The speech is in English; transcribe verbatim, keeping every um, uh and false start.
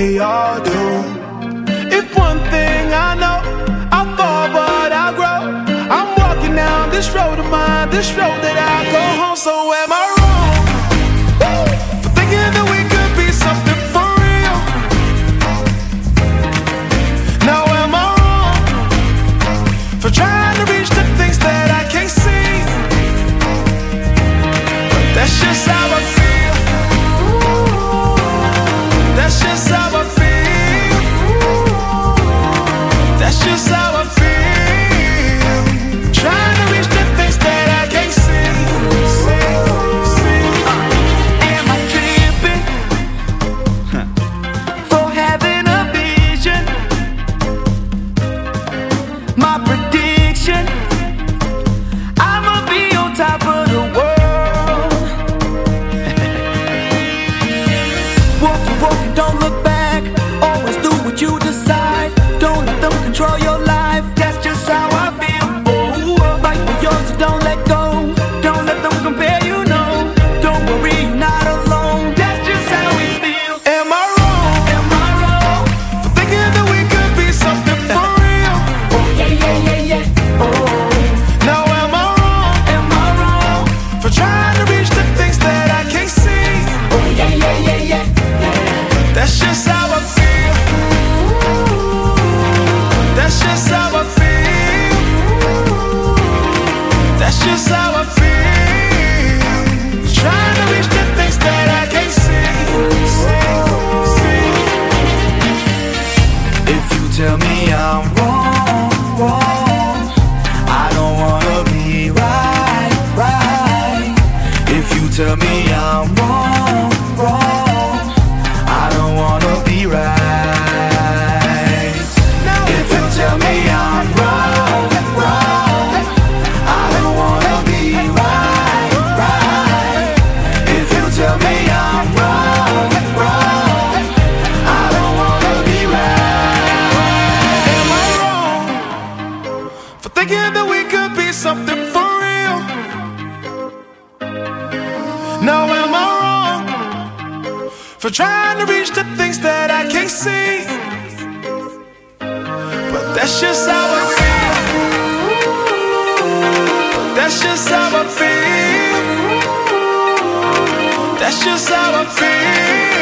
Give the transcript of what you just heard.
we all do. If one thing I know, I fall but I grow. I'm walking down this road of mine, this road that I go home. So am I wrong for thinking that we could be something for real? Now am I wrong for trying to reach the things that I can't see? But that's just how I feel. That's just how I feel. That's just how I feel. Trying to reach the things that I can't see. See, see. Uh, am I tripping for having a vision? My prediction, I'ma be on top of the world. Walk the walk and don't look back. Always do what you decide. Don't let them control your life. That's just how I feel. Oh, fight for yours, so don't let go. Don't let them compare you, no. Don't worry, you're not alone. That's just how we feel. Am I wrong? Am I wrong for thinking that we could be something for real? Oh yeah, yeah, yeah, yeah. Oh. Now am I wrong? Am I wrong for trying to reach the things that I can't see? Oh yeah, yeah, yeah, yeah. That's just how I feel. That's just how I feel. That's just how I feel. Trying to reach the things that I can't see. See, see. If you tell me I'm wrong, wrong, I don't wanna be right, right. If you tell me I'm wrong, wrong, I don't wanna be right. If you tell me I'm wrong, wrong, I don't wanna be right, right. If you tell me I'm wrong, wrong, I don't wanna be right. Am I wrong for thinking that we could be something for real? Now am I wrong for trying to reach the things that I can't see? But that's just how I feel. That's just how I feel. That's just how I feel.